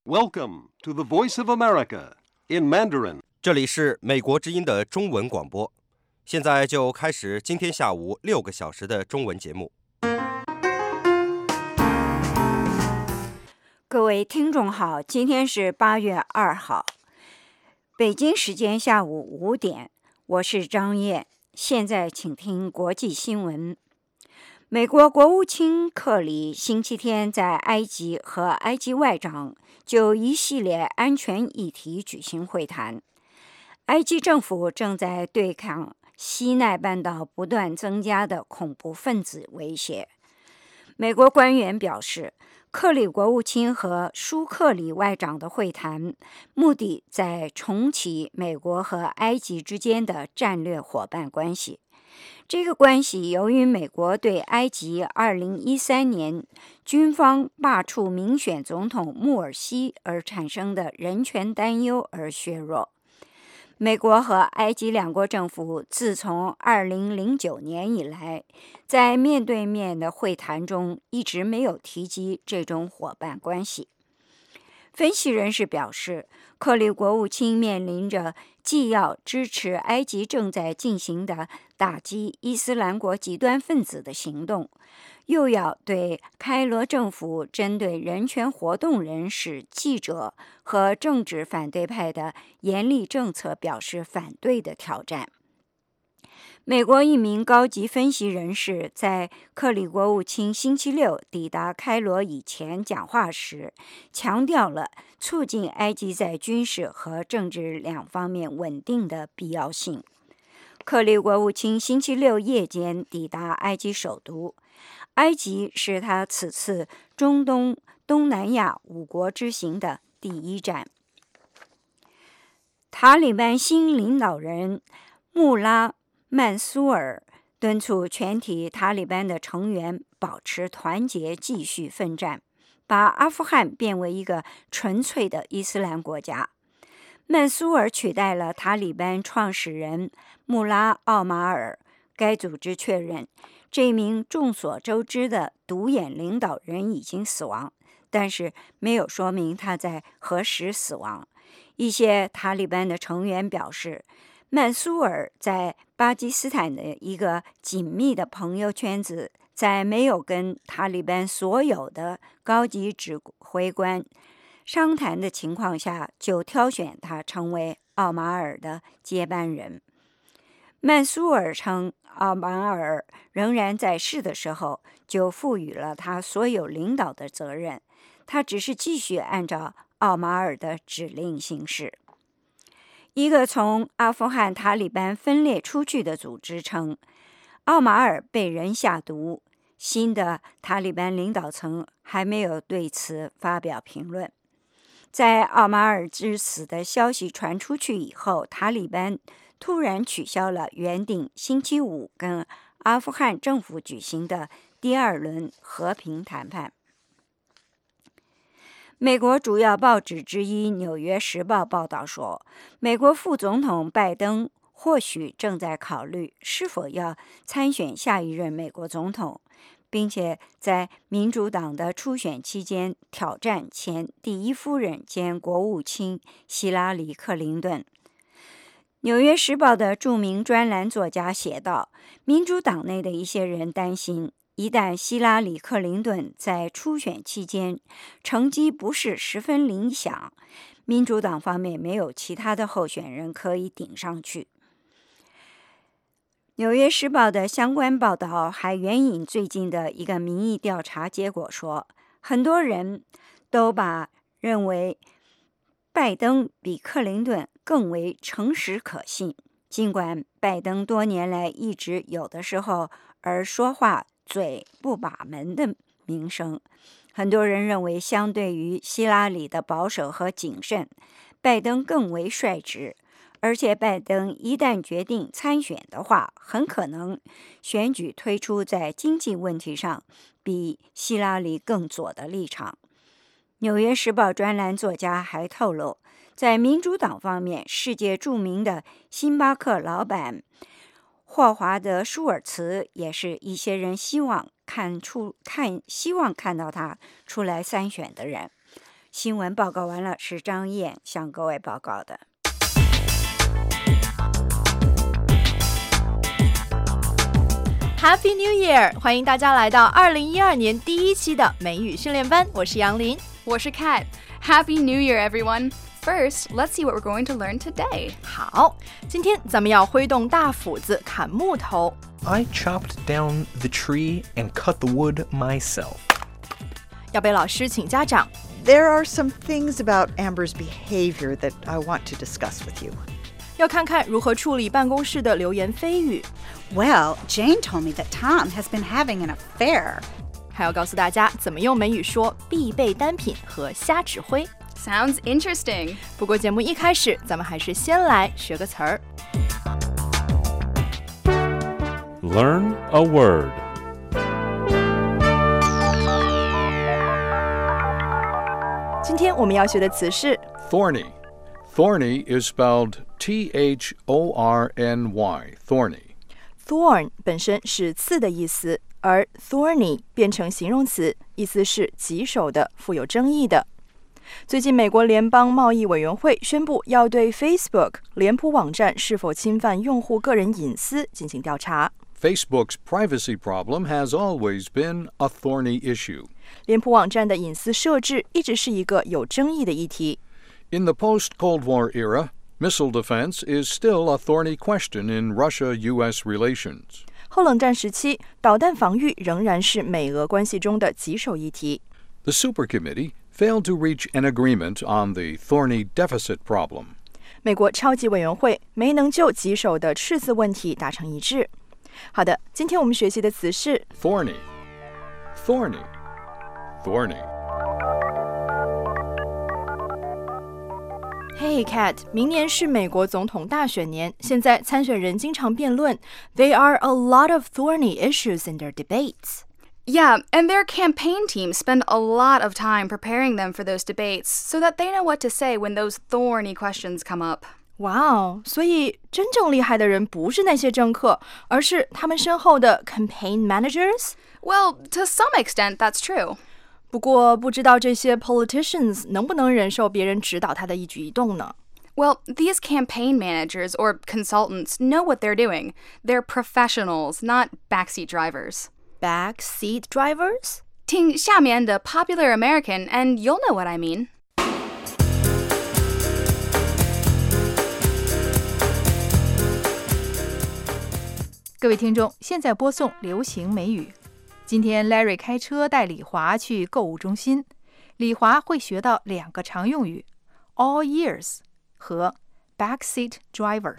Welcome to the Voice of America in Mandarin. 这里是美国之音的中文广播，现在就开始今天下午6个小时的中文节目。 各位听众好，今天是8月2号，北京时间下午5点，我是张燕。现在请听国际新闻。美国国务卿克里星期天在埃及和埃及外长就一系列安全议题举行会谈。埃及政府正在对抗西奈半岛不断增加的恐怖分子威胁。美国官员表示，克里国务卿和舒克里外长的会谈目的在重启美国和埃及之间的战略伙伴关系。这个关系由于美国对埃及2013年军方罢黜民选总统穆尔西而产生的人权担忧而削弱。美国和埃及两国政府自从2009年以来，在面对面的会谈中一直没有提及这种伙伴关系。分析人士表示，克里国务卿面临着既要支持埃及正在进行的打击伊斯兰国极端分子的行动，又要对开罗政府针对人权活动人士、记者和政治反对派的严厉政策表示反对的挑战。美国一名高级分析人士在克里国务卿星期六抵达开罗以前讲话时，强调了促进埃及在军事和政治两方面稳定的必要性。克里国务卿星期六夜间抵达埃及首都，埃及是他此次中东东南亚5国之行的第一站。塔利班新领导人穆拉曼苏尔敦促全体塔利班的成员保持团结，继续奋战，把阿富汗变为一个纯粹的伊斯兰国家。曼苏尔取代了塔利班创始人穆拉奥马尔。该组织确认，这名众所周知的独眼领导人已经死亡，但是没有说明他在何时死亡。一些塔利班的成员表示，曼苏尔在巴基斯坦的一个紧密的朋友圈子，在没有跟塔利班所有的高级指挥官商谈的情况下，就挑选他成为奥马尔的接班人。曼苏尔称，奥马尔仍然在世的时候，就赋予了他所有领导的责任，他只是继续按照奥马尔的指令行事。一个从阿富汗塔利班分裂出去的组织称，奥马尔被人下毒。新的塔利班领导层还没有对此发表评论。在奥马尔之死的消息传出去以后，塔利班突然取消了原定星期五跟阿富汗政府举行的第2轮和平谈判。美国主要报纸之一《纽约时报》报道说，美国副总统拜登或许正在考虑是否要参选下一任美国总统，并且在民主党的初选期间挑战前第一夫人兼国务卿希拉里·克林顿。《纽约时报》的著名专栏作家写道，民主党内的一些人担心，一旦希拉里·克林顿在初选期间成绩不是十分理想，民主党方面没有其他的候选人可以顶上去。《纽约时报》的相关报道还援引最近的一个民意调查结果说，很多人都认为拜登比克林顿更为诚实可信，尽管拜登多年来一直有的时候而说话嘴不把门的名声。很多人认为，相对于希拉里的保守和谨慎，拜登更为率直，而且拜登一旦决定参选的话，很可能选举推出在经济问题上比希拉里更左的立场。纽约时报专栏作家还透露，在民主党方面，世界著名的星巴克老板霍华德·舒尔茨也是一些人希望看到他出来参选的人。 新闻报告完了，是张燕向各位报告的。 Happy New Year！ 欢迎大家来到2012年第1期的美语训练班，我是杨林， 我是 Kat。Happy New Year, everyone! First, let's see what we're going to learn today. 好，今天咱们要挥动大斧子砍木头。 I chopped down the tree and cut the wood myself. 要被老师请家长。 There are some things about Amber's behavior that I want to discuss with you. 要看看如何处理办公室的流言蜚语。 Well, Jane told me that Tom has been having an affair. 还要告诉大家怎么用美语说必备单品和瞎指挥。 Sounds interesting. 不过节目一开始，咱们还是先来学个词儿。 Learn a word. 今天我们要学的词是 Thorny. Thorny is spelled T-H-O-R-N-Y. Thorny. Thorn 本身是刺的意思，而 thorny 变成形容词，意思是棘手的、富有争议的。最近，美国联邦贸易委员会宣布要对 Facebook 脸谱网站是否侵犯用户个人隐私进行调查。 Facebook's privacy problem has always been a thorny issue. 脸谱网站的隐私设置一直是一个有争议的议题。 In the post-Cold War era, missile defense is still a thorny question in Russia-US relations. 后冷战时期，导弹防御仍然是美俄关系中的棘手议题。 The Super Committee failed to reach an agreement on the thorny deficit problem. 美国超级委员会没能就棘手的赤字问题达成一致。好的，今天我们学习的词是 Thorny. Thorny. Hey Kat， 明年是美国总统大选年，现在参选人经常辩论 There are a lot of thorny issues in their debates. Yeah, and their campaign teams spend a lot of time preparing them for those debates so that they know what to say when those thorny questions come up. 哇哦，所以真正厉害的人不是那些政客，而是他们身后的 campaign managers? Well, to some extent, that's true. 不过不知道这些 politicians 能不能忍受别人指导他的一举一动呢？ Well, these campaign managers or consultants know what they're doing. They're professionals, not backseat drivers. Backseat drivers? 听下面的 Popular American and you'll know what I mean. 各位听众，现在播送流行美语。今天 Larry 开车带李华去购物中心，李华会学到2个常用语 all ears 和 backseat driver。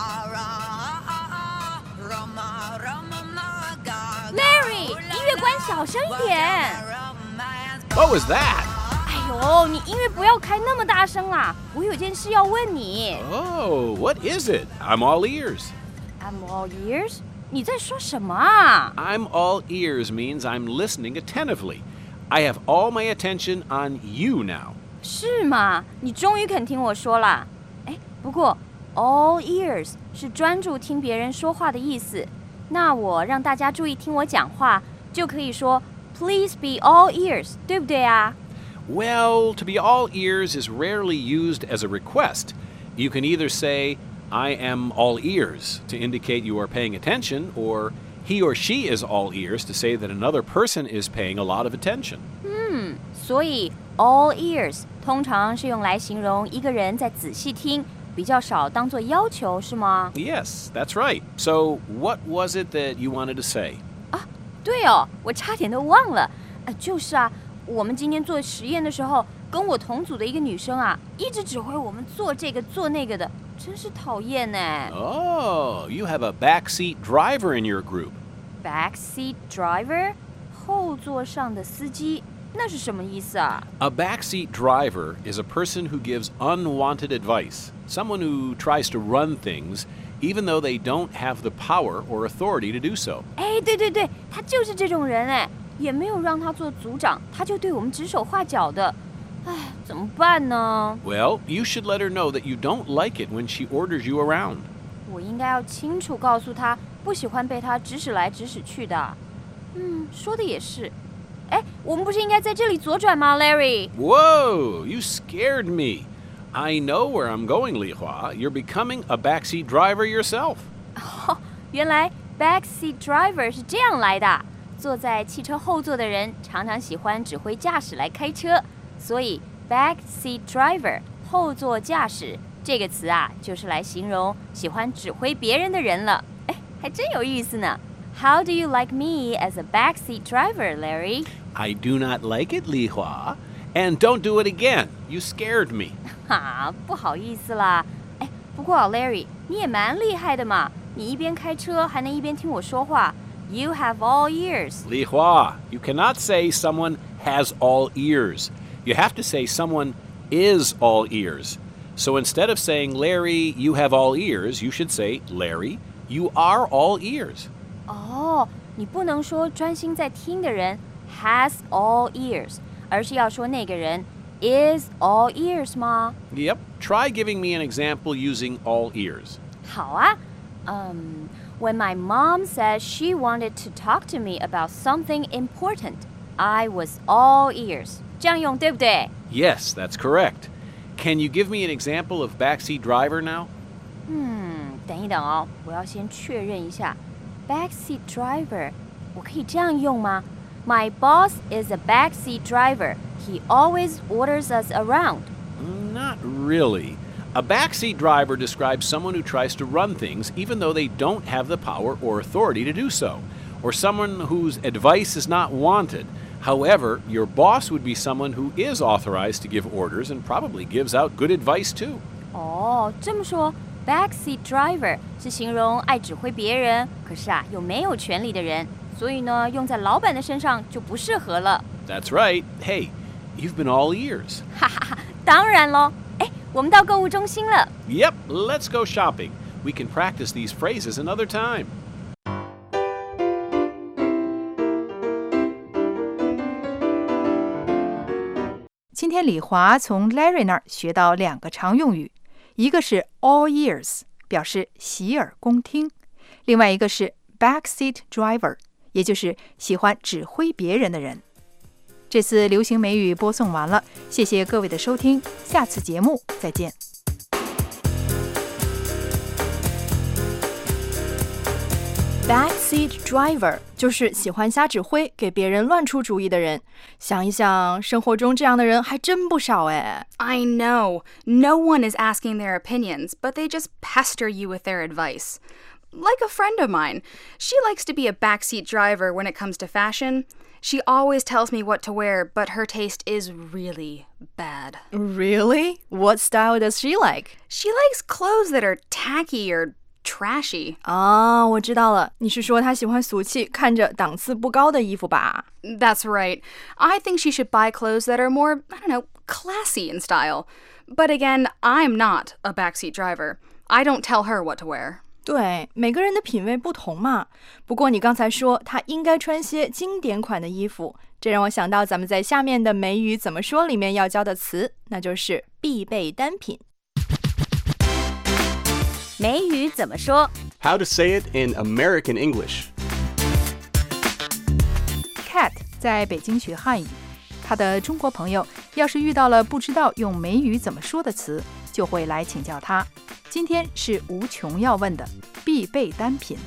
Larry， 音乐关小声一点。 What was that? 哎呦，你音乐不要开那么大声啦，我有件事要问你。 Oh, what is it? I'm all ears. I'm all ears？ 你在说什么啊？ I'm all ears means I'm listening attentively. I have all my attention on you now. 是吗？你终于肯听我说啦。哎，不过 all ears 是专注听别人说话的意思。那我让大家注意听我讲话，就可以说 Please be all ears， 对不对啊？ Well, to be all ears is rarely used as a request. You can either say, I am all ears to indicate you are paying attention, or he or she is all ears to say that another person is paying a lot of attention. 所以 all ears 通常是用来形容一个人在仔细听，比较少当作要求，是吗？ Yes, that's right. So, what was it that you wanted to say? 啊，对哦，我差点都忘了。就是啊，我们今天做实验的时候，跟我同组的一个女生啊，一直指挥我们做这个做那个的，真是讨厌呢。 Oh, you have a backseat driver in your group. Backseat driver， 后座上的司机，那是什么意思啊？ A backseat driver is a person who gives unwanted advice, someone who tries to run things even though they don't have the power or authority to do so. 哎，对对对，他就是这种人哎，也没有让他做组长，他就对我们指手画脚的。哎，怎么办呢？ Well, you should let her know that you don't like it when she orders you around. 我应该要清楚告诉他，不喜欢被他指使来指使去的。说的也是。哎， 我们不是应该在这里左转吗 ，Larry？ Whoa, you scared me. I know where I'm going, Li Hua. You're becoming a backseat driver yourself. 哦，原来 backseat driver 是这样来的。坐在汽车后座的人常常喜欢指挥驾驶来开车，所以 backseat driver 后座驾驶这个词啊，就是来形容喜欢指挥别人的人了。哎，还真有意思呢。How do you like me as a backseat driver, Larry? I do not like it, Li Hua. And don't do it again. You scared me. 哈，不好意思啦。哎，不过Larry，你也蛮厉害的嘛，你一边开车还能一边听我说话。You have all ears. Li Hua, you cannot say someone has all ears. You have to say someone is all ears. So instead of saying, Larry, you have all ears, you should say, Larry, you are all ears. 哦，你不能说专心在听的人 has all ears， 而是要说那个人 is all ears 吗？ Yep. Try giving me an example using all ears. 好啊。When my mom said she wanted to talk to me about something important, I was all ears. 这样用对不对？ Yes, that's correct. Can you give me an example of backseat driver now? 等一等哦，我要先确认一下。Backseat driver， 我可以这样用吗？ My boss is a backseat driver. He always orders us around. Not really. A backseat driver describes someone who tries to run things even though they don't have the power or authority to do so, or someone whose advice is not wanted. However, your boss would be someone who is authorized to give orders and probably gives out good advice too. 哦，这么说 ，backseat driver 是形容爱指挥别人，可是啊又没有权利的人，所以呢，用在老板的身上就不适合了。 That's right. Hey, you've been all ears. 哈哈哈，当然咯。哎，我们到购物中心了。 Yep, let's go shopping. We can practice these phrases another time. 今天李华从 Larry 那儿学到2个常用语，一个是 all ears， 表示洗耳恭听；另外一个是 backseat driver， 也就是喜欢指挥别人的人。这次流行美语播送完了，谢谢各位的收听，下次节目再见。 Backseat driver 就是喜欢瞎指挥，给别人乱出主意的人。想一想，生活中这样的人还真不少哎。 I know. No one is asking their opinions, but they just pester you with their advice. Like a friend of mine. She likes to be a backseat driver when it comes to fashion. She always tells me what to wear, but her taste is really bad. Really? What style does she like? She likes clothes that are tacky or trashy. 啊，我知道了，你是说她喜欢俗气、看着档次不高的衣服吧？ That's right. I think she should buy clothes that are more, I don't know, classy in style. But again, I'm not a backseat driver. I don't tell her what to wear. 对，每个人的品味不同嘛。不过你刚才说她应该穿些经典款的衣服，这让我想到咱们在下面的美语怎么说里面要教的词，那就是必备单品。 美语怎么说 How to say it in American English. Cat 在北京学汉语，他的中国朋友要是遇到了不知道用美语怎么说的词，就会来请教他。今天是无穷要问的必备单品。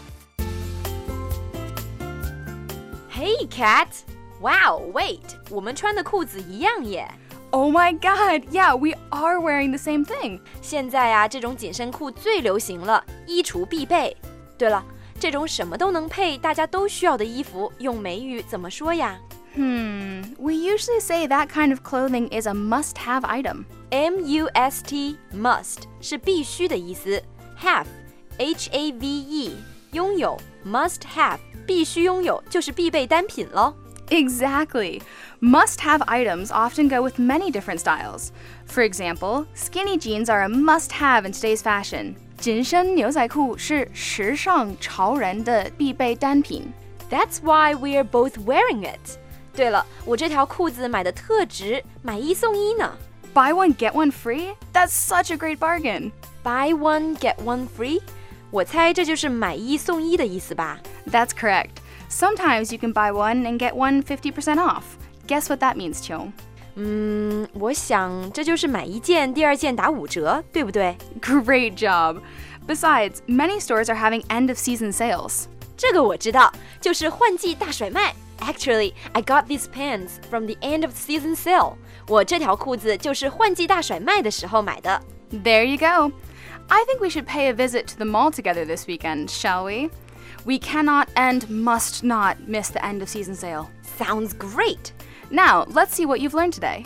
Hey Cat! Wow, wait! 我们穿的裤子一样耶。 Oh my god, yeah, we are wearing the same thing. 现在啊，这种紧身裤最流行了，衣橱必备。对了，这种什么都能配，大家都需要的衣服，用美语怎么说呀 ？We usually say that kind of clothing is a must-have item. M-U-S-T, must 是必须的意思。Have, H-A-V-E, 拥有 must have 必须拥有就是必备单品咯。 Exactly. Must-have items often go with many different styles. For example, skinny jeans are a must-have in today's fashion. 紧身牛仔裤是时尚潮人的必备单品。 That's why we're both wearing it. 对了，我这条裤子买的特值，买一送一呢。 Buy one, get one free? That's such a great bargain. Buy one, get one free? 我猜这就是买一送一的意思吧。 That's correct. Sometimes you can buy one and get one 50% off. Guess what that means, Qiu? 我想这就是买一件第二件打5折，对不对？ Great job. Besides, many stores are having end-of-season sales. 这个我知道，就是换季大甩卖。Actually, I got these pants from the end-of-season sale. 我这条裤子就是换季大甩卖的时候买的。 There you go. I think we should pay a visit to the mall together this weekend, shall we? We cannot and must not miss the end-of-season sale. Sounds great. Now, let's see what you've learned today.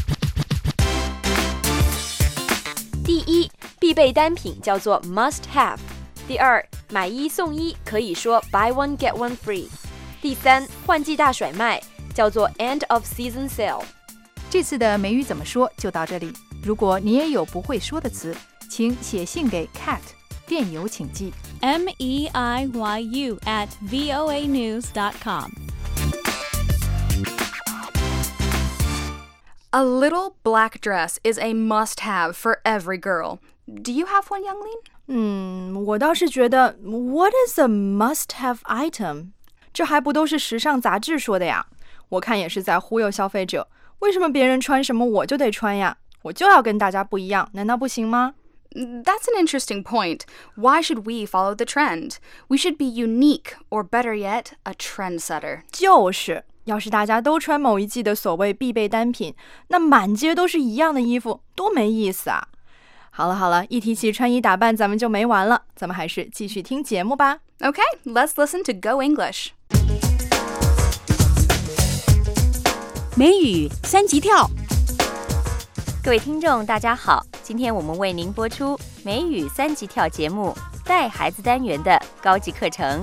第一，必备单品叫做 must have。第二，买一送一可以说 buy one get one free。第三，换季大甩卖叫做 end of season sale。 这次的美语怎么说就到这里。如果你也有不会说的词，请写信给 Kat， 电邮请寄 meiyu@voanews.com。 A little black dress is a must-have for every girl. Do you have one, Younglin? 我倒是觉得 What is a must-have item？ 这还不都是时尚杂志说的呀？我看也是在忽悠消费者。为什么别人穿什么我就得穿呀？我就要跟大家不一样，难道不行吗？ That's an interesting point. Why should we follow the trend? We should be unique, or better yet, a trendsetter. 就是，要是大家都穿某一季的所谓必备单品，那满街都是一样的衣服，多没意思啊！好了，一提起穿衣打扮，咱们就没完了，咱们还是继续听节目吧。 Okay, let's listen to Go English. 美语三级跳。 各位听众大家好，今天我们为您播出美语三级跳节目带孩子单元的高级课程。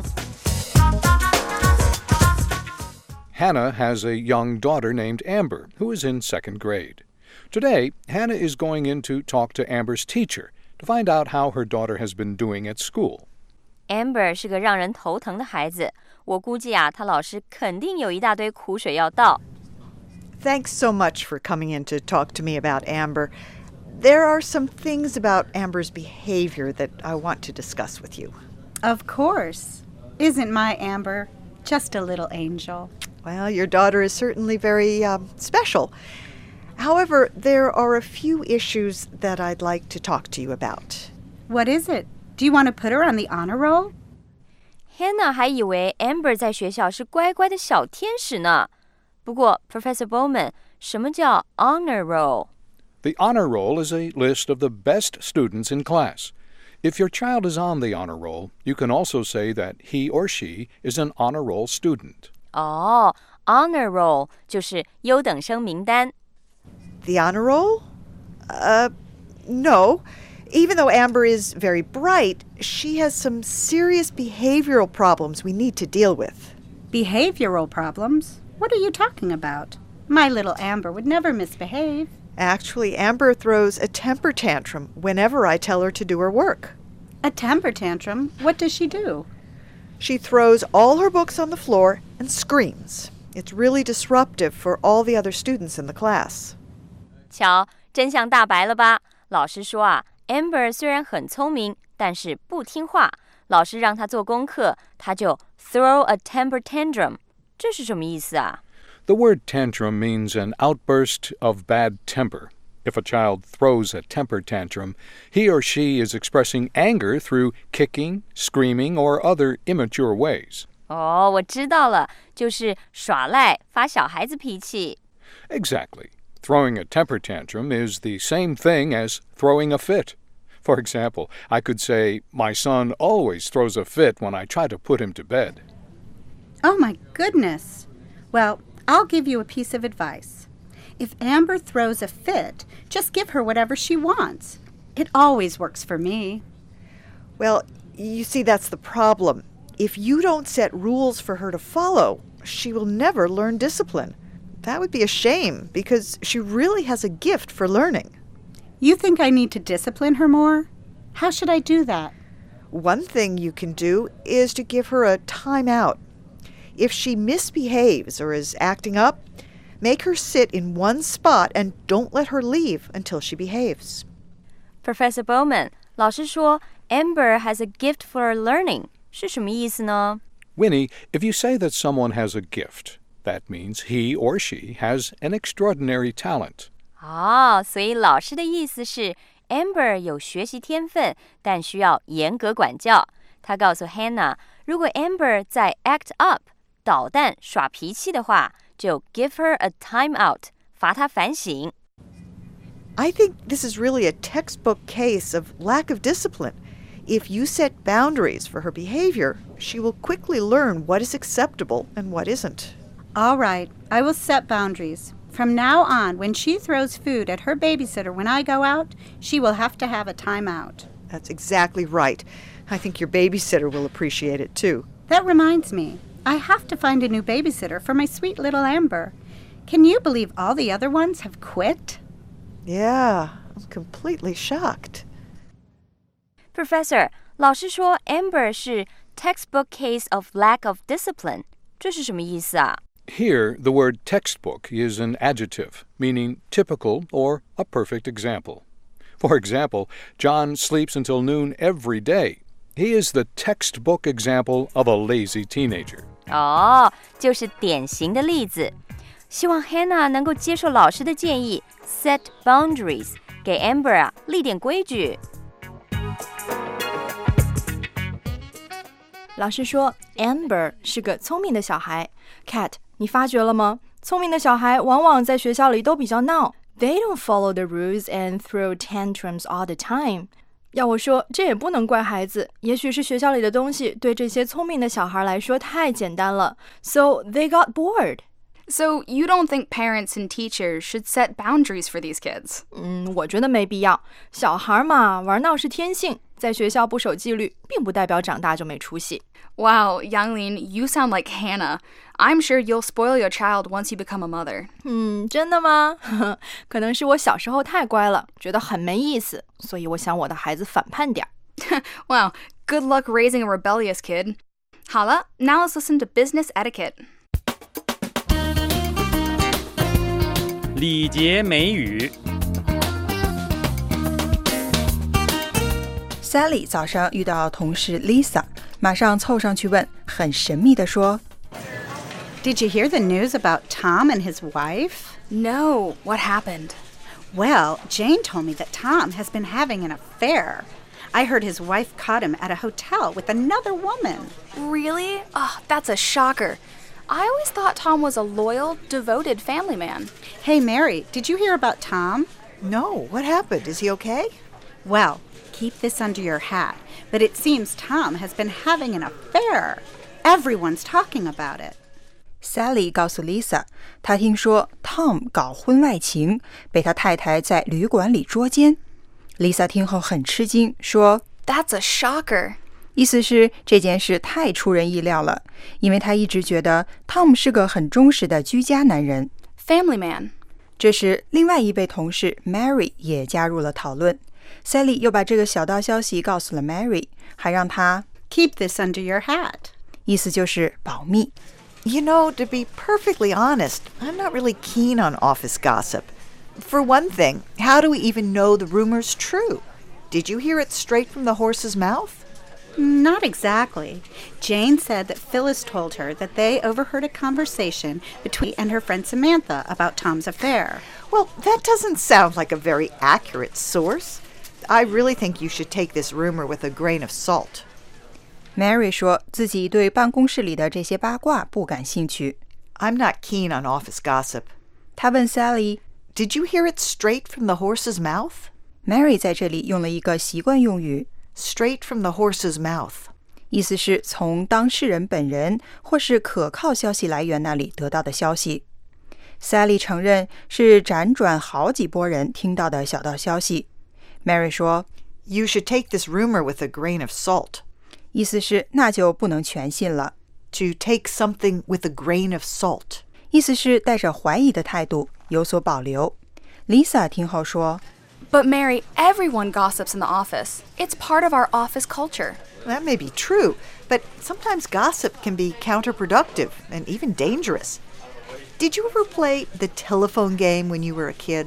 Hannah has a young daughter named Amber, who is in 2nd grade. Today, Hannah is going in to talk to Amber's teacher to find out how her daughter has been doing at school. Amber 是个让人头疼的孩子，我估计啊，他老师肯定有一大堆苦水要倒。 Thanks so much for coming in to talk to me about Amber. There are some things about Amber's behavior that I want to discuss with you. Of course. Isn't my Amber just a little angel? Well, your daughter is certainly very special. However, there are a few issues that I'd like to talk to you about. What is it? Do you want to put her on the honor roll? Hannah 还以为 Amber 在学校是乖乖的小天使呢。不过 Professor Bowman， 什么叫 honor roll? The honor roll is a list of the best students in class. If your child is on the honor roll, you can also say that he or she is an honor roll student. Honor roll 就是优等生名单。 The honor roll? No. Even though Amber is very bright, she has some serious behavioral problems we need to deal with. Behavioral problems? What are you talking about? My little Amber would never misbehave. Actually, Amber throws a temper tantrum whenever I tell her to do her work. A temper tantrum? What does she do? She throws all her books on the floor and screams. It's really disruptive for all the other students in the class. 瞧，真相大白了吧？老师说啊 ，Amber 虽然很聪明，但是不听话。老师让她做功课，她就 throw a temper tantrum。这是什么意思啊？ The word tantrum means an outburst of bad temper. If a child throws a temper tantrum, he or she is expressing anger through kicking, screaming, or other immature ways. 我知道了，就是耍赖，发小孩子脾气。 Exactly. Throwing a temper tantrum is the same thing as throwing a fit. For example, I could say, my son always throws a fit when I try to put him to bed. Oh, my goodness. Well, I'll give you a piece of advice. If Amber throws a fit, just give her whatever she wants. It always works for me. Well, you see, that's the problem. If you don't set rules for her to follow, she will never learn discipline. That would be a shame, because she really has a gift for learning. You think I need to discipline her more? How should I do that? One thing you can do is to give her a time out. If she misbehaves or is acting up, make her sit in one spot and don't let her leave until she behaves. Professor Bowman， 老师说 Amber has a gift for learning， 是什么意思呢？ Winnie, if you say that someone has a gift, that means he or she has an extraordinary talent. 所以老师的意思是 Amber 有学习天分，但需要严格管教。他告诉 Hannah， 如果 Amber 在 act up 捣蛋耍脾气的话，就 give her a time out， 罚她反省。 I think this is really a textbook case of lack of discipline. If you set boundaries for her behavior, she will quickly learn what is acceptable and what isn't. All right, I will set boundaries. From now on, when she throws food at her babysitter when I go out, she will have to have a timeout. That's exactly right. I think your babysitter will appreciate it too. That reminds me, I have to find a new babysitter for my sweet little Amber. Can you believe all the other ones have quit? Yeah, I'm completely shocked. Professor, 老师说 Amber 是 textbook case of lack of discipline. 这是什么意思啊？ Here, the word textbook is an adjective, meaning typical or a perfect example. For example, John sleeps until noon every day. He is the textbook example of a lazy teenager. 就是典型的例子。希望 Hannah 能够接受老师的建议 ，set boundaries， 给 Amber 立点规矩。 老师说 Amber 是个聪明的小孩。Kat， 你发觉了吗？聪明的小孩往往在学校里都比较闹。They don't follow the rules and throw tantrums all the time. 要我说，这也不能怪孩子，也许是学校里的东西对这些聪明的小孩来说太简单了。So they got bored. So you don't think parents and teachers should set boundaries for these kids? 我觉得没必要。小孩嘛，玩闹是天性，在学校不守纪律，并不代表长大就没出息。 Wow, Yanglin, you sound like Hannah. I'm sure you'll spoil your child once you become a mother. 真的吗？可能是我小时候太乖了，觉得很没意思，所以我想我的孩子反叛点。 Wow, good luck raising a rebellious kid. 好了, now let's listen to business etiquette. 礼节美语。 Sally 早上遇到同事 Lisa， 马上凑上去问，很神秘地说 Did you hear the news about Tom and his wife? No, what happened? Well, Jane told me that Tom has been having an affair. I heard his wife caught him at a hotel with another woman. Really? Oh, that's a shocker. I always thought Tom was a loyal, devoted family man. Hey, Mary, did you hear about Tom? No, what happened? Is he okay? Well, keep this under your hat, but it seems Tom has been having an affair. Everyone's talking about it. Sally 告诉 Lisa， 她听说 Tom 搞婚外情，被他太太在旅馆里捉奸。Lisa 听后很吃惊，说 That's a shocker. 意思是这件事太出人意料了，因为他一直觉得 Tom 是个很忠实的居家男人。 Family man. 这时，另外一位同事 Mary 也加入了讨论。Sally 又把这个小道消息告诉了 Mary， 还让她 Keep this under your hat. 意思就是保密。 You know, to be perfectly honest, I'm not really keen on office gossip. For one thing, how do we even know the rumor's true? Did you hear it straight from the horse's mouth? Not exactly. Jane said that Phyllis told her that they overheard a conversation between and her friend Samantha about Tom's affair. Well, that doesn't sound like a very accurate source. I really think you should take this rumor with a grain of salt. Mary 说自己对办公室里的这些八卦不感兴趣。 I'm not keen on office gossip. 她问 Sally, Did you hear it straight from the horse's mouth? Mary 在这里用了一个习惯用语 Straight from the horse's mouth. 意思是从当事人本人或是可靠消息来源那里得到的消息。Sally 承认是辗转好几拨人听到的小道消息。Mary 说 You should take this rumor with a grain of salt. 意思是那就不能全信了。 To take something with a grain of salt. 意思是带着怀疑的态度，有所保留。Lisa 听后说 But Mary, everyone gossips in the office. It's part of our office culture. That may be true, but sometimes gossip can be counterproductive and even dangerous. Did you ever play the telephone game when you were a kid?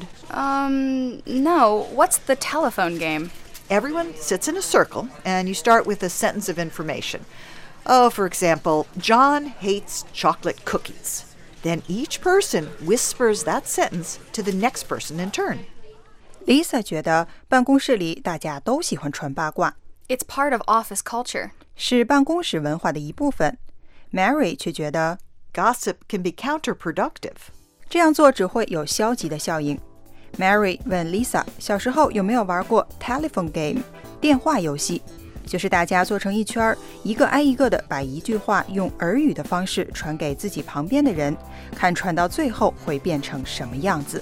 No. What's the telephone game? Everyone sits in a circle, and you start with a sentence of information. Oh, for example, John hates chocolate cookies. Then each person whispers that sentence to the next person in turn. Lisa 觉得办公室里大家都喜欢传八卦， It's part of office culture. 是办公室文化的一部分。Mary 却觉得 Gossip can be counterproductive. 这样做只会有消极的效应。Mary 问 Lisa 小时候有没有玩过 telephone game 电话游戏，就是大家坐成一圈，一个挨一个的把一句话用耳语的方式传给自己旁边的人，看传到最后会变成什么样子。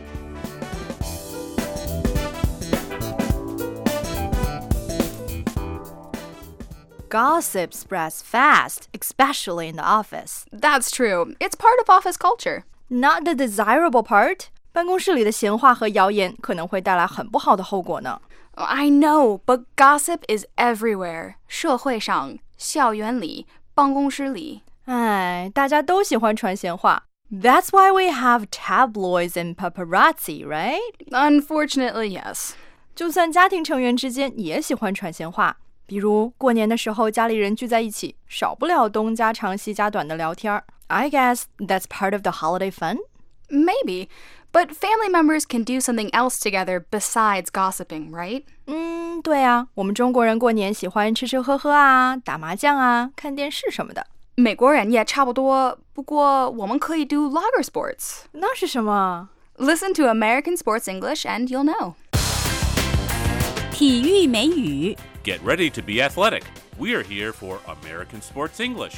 Gossip spreads fast, especially in the office. That's true. It's part of office culture. Not the desirable part. 办公室里的闲话和谣言可能会带来很不好的后果呢。 I know, but gossip is everywhere. 社会上、校园里、办公室里。 哎，大家都喜欢传闲话。That's why we have tabloids and paparazzi, right? Unfortunately, yes. 就算家庭成员之间也喜欢传闲话。比如过年的时候家里人聚在一起，少不了东家长西家短的聊天。I guess that's part of the holiday fun? Maybe, but family members can do something else together besides gossiping, right? 对啊，我们中国人过年喜欢吃吃喝喝啊，打麻将啊，看电视什么的。 美国人也差不多，不过我们可以 do lager sports. 那是什么？ Listen to American Sports English and you'll know. 体育美语 Get ready to be athletic. We are here for American Sports English.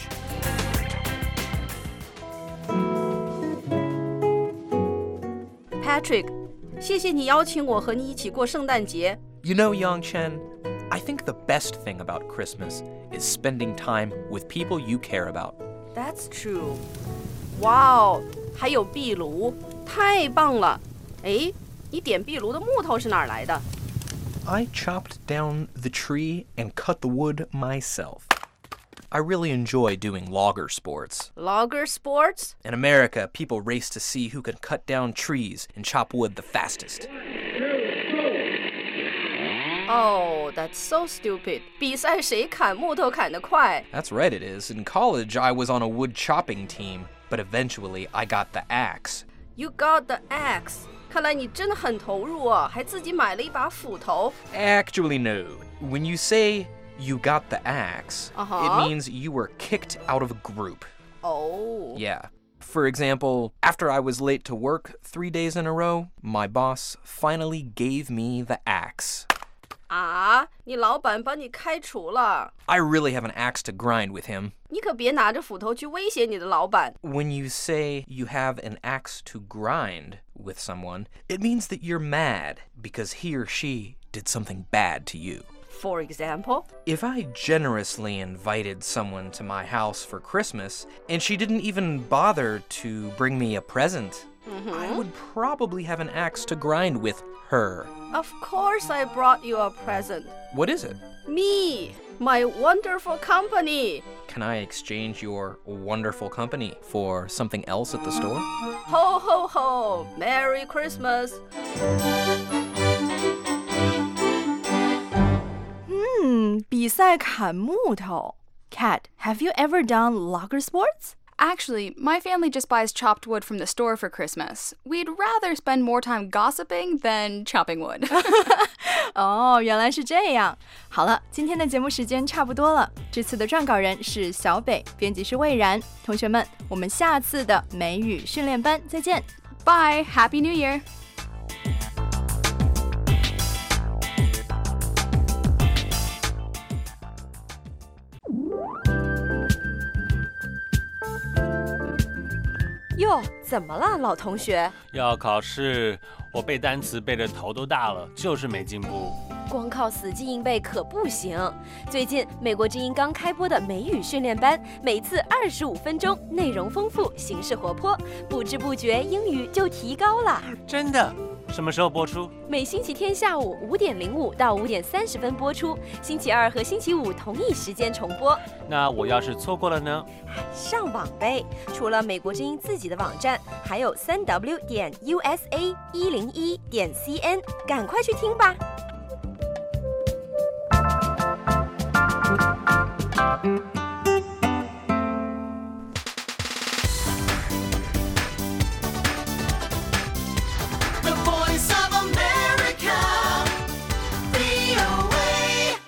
Patrick, 谢谢你邀请我和你一起过圣诞节。 You know, Yang Chen, I think the best thing about Christmas is spending time with people you care about. That's true. Wow, 还有壁炉，太棒了！哎，你点壁炉的木头是哪儿来的？ I chopped down the tree and cut the wood myself. I really enjoy doing logger sports. Logger sports? In America, people race to see who can cut down trees and chop wood the fastest. Oh, that's so stupid. 比赛谁砍木头砍得快？ That's right, it is. In college, I was on a wood chopping team, but eventually I got the axe. You got the axe. 看来你真的很投入啊，还自己买了一把斧头。 Actually, no. When you say you got the axe, it means you were kicked out of a group. Oh. Yeah. For example, after I was late to work 3 days in a row, my boss finally gave me the axe. 啊，你老板把你开除了。 I really have an axe to grind with him. 你可别拿着斧头去威胁你的老板。 When you say you have an axe to grind with someone, it means that you're mad because he or she did something bad to you. For example? If I generously invited someone to my house for Christmas and she didn't even bother to bring me a present, I would probably have an axe to grind with her. Of course I brought you a present. What is it? Me, my wonderful company. Can I exchange your wonderful company for something else at the store? Ho, ho, ho. Merry Christmas. 比赛砍木头。Kat, have you ever done logger sports? Actually, my family just buys chopped wood from the store for Christmas. We'd rather spend more time gossiping than chopping wood. 哦，原来是这样。好了，今天的节目时间差不多了。这次的撰稿人是小北，编辑是魏然。同学们，我们下次的美语训练班再见。 Bye, Happy New Year. 哟，怎么了，老同学？ 要考试，我背单词背得头都大了，就是没进步。 光靠死记硬背可不行。最近美国之音刚开播的美语训练班，每次25分钟，内容丰富，形式活泼，不知不觉英语就提高了。 真的？什么时候播出？ 每星期天下午5点05到5点30分播出，星期二和星期五同一时间重播。 那我要是错过了呢？ 上网呗！除了美国之音自己的网站，还有3w.usa101.cn，赶快去听吧。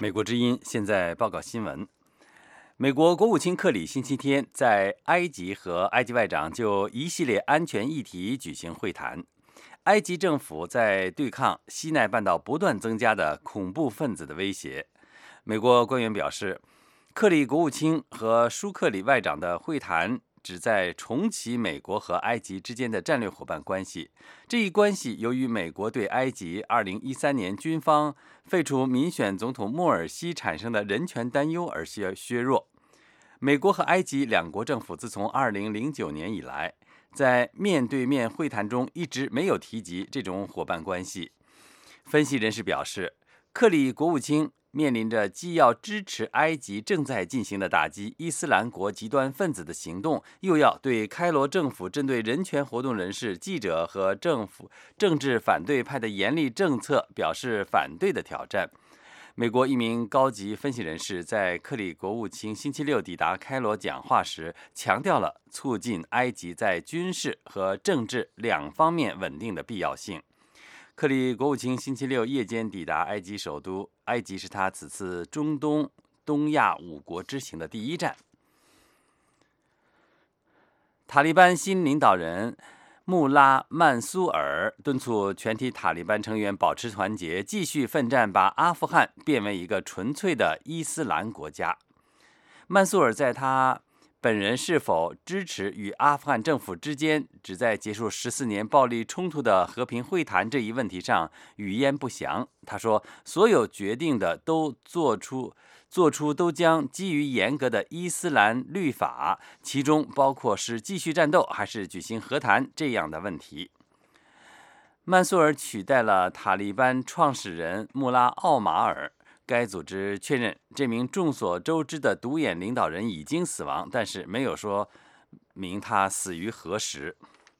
美国之音现在报告新闻。美国国务卿克里星期天在埃及和埃及外长就一系列安全议题举行会谈。埃及政府在对抗西奈半岛不断增加的恐怖分子的威胁。美国官员表示，克里国务卿和舒克里外长的会谈旨在重启美国和埃及之间的战略伙伴关系。这一关系由于美国对埃及2013年军方废除民选总统莫尔西产生的人权担忧而削弱。美国和埃及两国政府自从2009年以来，在面对面会谈中一直没有提及这种伙伴关系。分析人士表示，克里国务卿面临着既要支持埃及正在进行的打击伊斯兰国极端分子的行动，又要对开罗政府针对人权活动人士、记者和政治反对派的严厉政策表示反对的挑战。美国一名高级分析人士在克里国务卿星期六抵达开罗讲话时，强调了促进埃及在军事和政治两方面稳定的必要性。克里国务卿星期六夜间抵达埃及首都，埃及是他此次中东、东亚5国之行的第一站。塔利班新领导人穆拉曼苏尔敦促全体塔利班成员保持团结，继续奋战，把阿富汗变为一个纯粹的伊斯兰国家。曼苏尔在他本人是否支持与阿富汗政府之间旨在结束14年暴力冲突的和平会谈这一问题上语焉不详。他说，所有决定的都做出都将基于严格的伊斯兰律法，其中包括是继续战斗还是举行和谈这样的问题。曼苏尔取代了塔利班创始人穆拉奥马尔。该组织确认这名众所周知的独眼领导人已经死亡，但是没有说明他死于何时。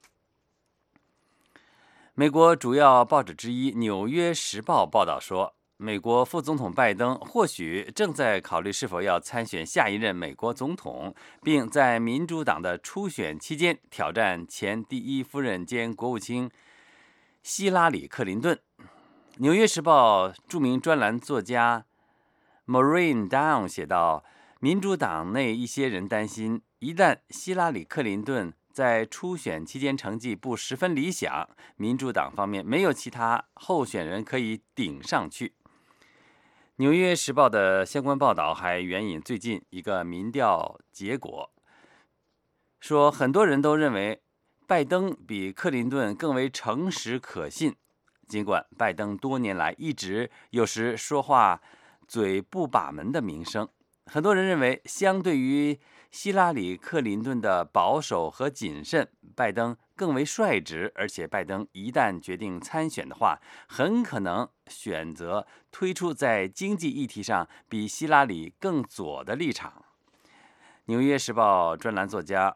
美国主要报纸之一《纽约时报》报道说，美国副总统拜登或许正在考虑是否要参选下一任美国总统，并在民主党的初选期间挑战前第一夫人兼国务卿希拉里·克林顿。《纽约时报》著名专栏作家 Maureen Dowd 写道，民主党内一些人担心，一旦希拉里·克林顿在初选期间成绩不十分理想，民主党方面没有其他候选人可以顶上去。《纽约时报》的相关报道还援引最近一个民调结果，说很多人都认为拜登比克林顿更为诚实可信。尽管拜登多年来一直有时说话嘴不把门的名声，很多人认为相对于希拉里·克林顿的保守和谨慎，拜登更为率直，而且拜登一旦决定参选的话，很可能选择推出在经济议题上比希拉里更左的立场。纽约时报专栏作家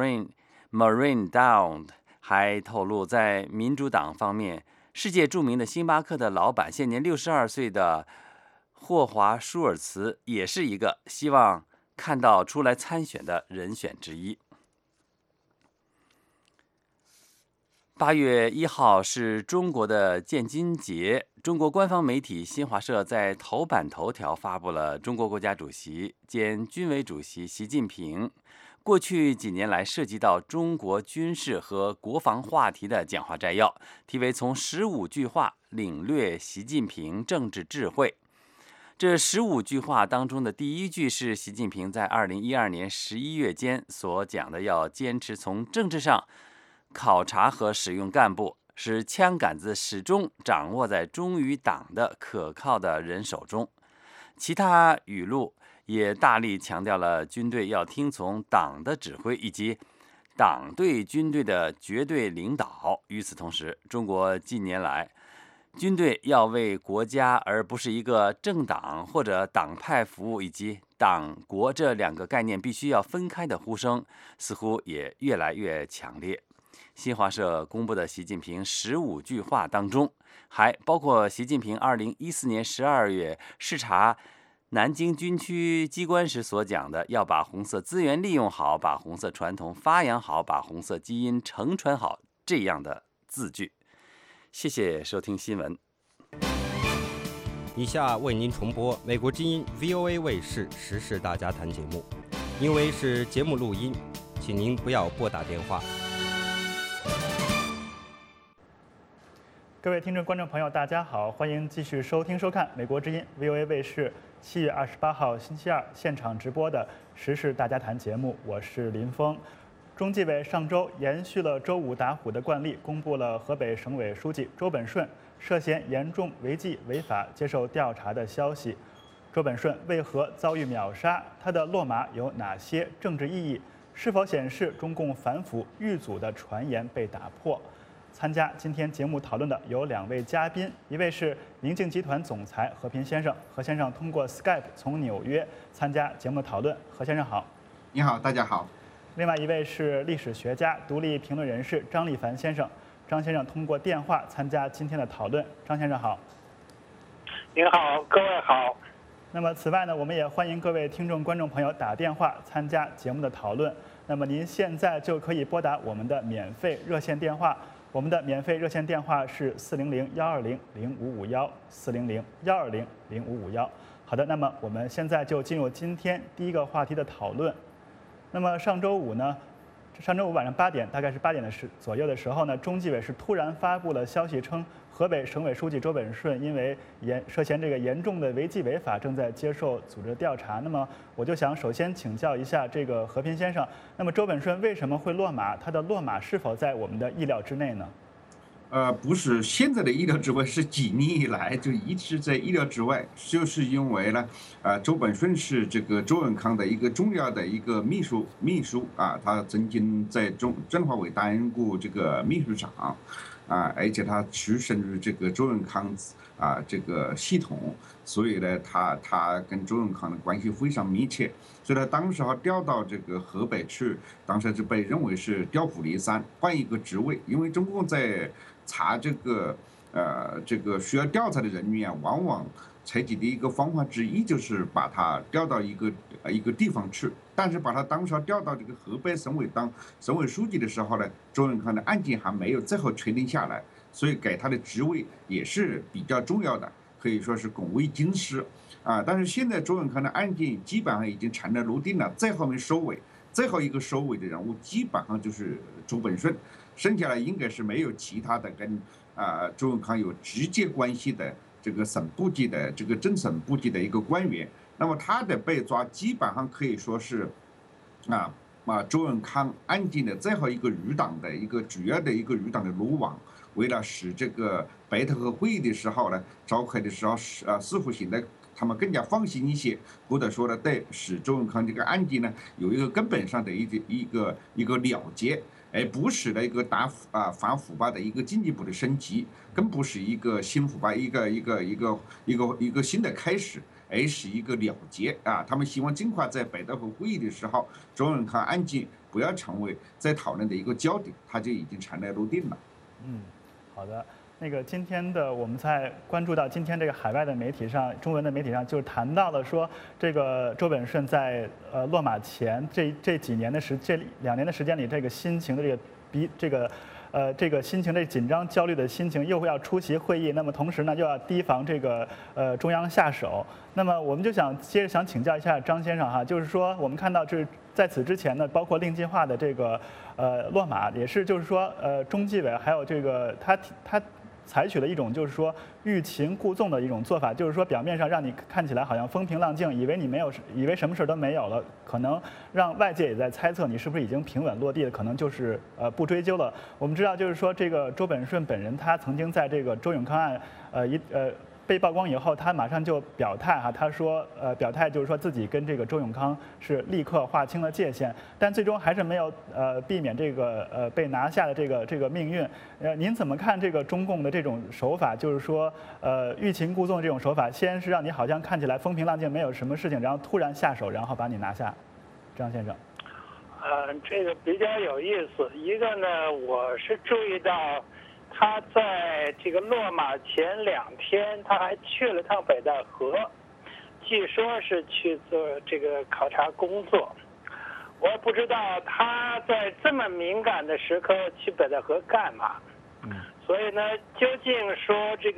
Maureen Dowd 还透露，在民主党方面，世界著名的星巴克的老板，现年62岁的霍华舒尔茨，也是一个希望看到出来参选的人选之一。8月1号是中国的建军节，中国官方媒体新华社在头版头条发布了中国国家主席兼军委主席习近平过去几年来涉及到中国军事和国防话题的讲话摘要，题为从15句话领略习近平政治智慧。这15句话当中的第一句是习近平在2012年11月间所讲的，要坚持从政治上考察和使用干部，使枪杆子始终掌握在忠于党的可靠的人手中。其他语录也大力强调了军队要听从党的指挥，以及党对军队的绝对领导。与此同时，中国近年来军队要为国家而不是一个政党或者党派服务，以及党国这两个概念必须要分开的呼声似乎也越来越强烈。新华社公布的习近平15句话当中，还包括习近平2014年12月视察南京军区机关时所讲的，要把红色资源利用好，把红色传统发扬好，把红色基因承传好，这样的字句。谢谢收听新闻。 以下为您重播美国之音 VOA 卫视时事大家谈节目，因为是节目录音，请您不要拨打电话。 各位听众观众朋友，大家好，欢迎继续收听收看美国之音 VOA 卫视7月28号星期二现场直播的时事大家谈节目，我是林峰。中纪委上周延续了周五打虎的惯例，公布了河北省委书记周本顺涉嫌严重违纪违法接受调查的消息。周本顺为何遭遇秒杀？他的落马有哪些政治意义？是否显示中共反腐遇阻的传言被打破？参加今天节目讨论的有2位嘉宾，一位是明镜集团总裁何平先生，何先生通过 Skype 从纽约参加节目讨论。何先生好。 你好，大家好。 另外一位是历史学家、独立评论人士张立凡先生，张先生通过电话参加今天的讨论。张先生好。 您好，各位好。 那么此外呢，我们也欢迎各位听众观众朋友打电话参加节目的讨论。那么您现在就可以拨打我们的免费热线电话，我们的免费热线电话是400-120-0551，400-120-0551。好的，那么我们现在就进入今天第一个话题的讨论。那么上周五晚上8点，大概是8点左右的时候呢，中纪委是突然发布了消息称，河北省委书记周本顺因为涉嫌这个严重的违纪违法，正在接受组织调查。那么我就想首先请教一下这个何平先生，那么周本顺为什么会落马？他的落马是否在我们的意料之内呢？ 不是现在的意料之外，是几年以来就一直在意料之外，就是因为呢，周本顺是这个周永康的一个重要的一个秘书啊，他曾经在政法委担任过这个秘书长，啊，而且他出身于这个周永康这个系统，所以呢，他跟周永康的关系非常密切，所以他当时调到这个河北去，当时就被认为是调虎离山，换一个职位，因为中共在查这个需要调查的人员往往采取的一个方法之一就是把他调到一个地方去，但是把他当时调到这个河北省委当省委书记的时候呢，周永康的案件还没有最后确定下来，所以给他的职位也是比较重要的，可以说是拱卫京师啊。但是现在周永康的案件基本上已经尘埃落定了，最后一个收尾的人物基本上就是周本顺，剩下来应该是没有其他的跟周永康有直接关系的这个省部级的这个正省部级的一个官员。那么他的被抓基本上可以说是周永康案件的最后一个余党的一个主要的一个余党的鲁网。为了使这个白头河会议的时候呢，召开的时候似乎显得他们更加放心一些，或者说呢，对使周永康这个案件呢有一个根本上的一个了结，而不是的一个反腐败的一个进一步的升级，更不是一个新腐败一个新的开始，而是一个了结啊！他们希望尽快在北戴河会议的时候，周永康案件不要成为在讨论的一个焦点，它就已经尘埃落定了。 好的。那个今天的我们在关注到今天这个海外的媒体上，中文的媒体上就谈到了说，这个周本顺在落马前这2年的时间里，这个心情的这个心情，这紧张焦虑的心情，又会要出席会议，那么同时呢又要提防这个中央下手。那么我们就接着想请教一下张先生哈，就是说我们看到这在此之前呢，包括令计划的这个落马，也是就是说中纪委还有这个他采取了一种就是说欲擒故纵的一种做法，就是说表面上让你看起来好像风平浪静，以为什么事都没有了，可能让外界也在猜测你是不是已经平稳落地了，可能就是不追究了。我们知道就是说这个周本顺本人他曾经在这个周永康案被曝光以后，他马上就表态哈，他说表态就是说自己跟这个周永康是立刻划清了界限，但最终还是没有避免这个被拿下的这个命运。您怎么看这个中共的这种手法？就是说欲擒故纵这种手法，先是让你好像看起来风平浪静没有什么事情，然后突然下手，然后把你拿下。张先生。 这个比较有意思。一个呢，我是注意到。他在这个落马前2天，他还去了趟北戴河，据说是去做这个考察工作。我也不知道他在这么敏感的时刻去北戴河干嘛。所以呢，究竟说这个他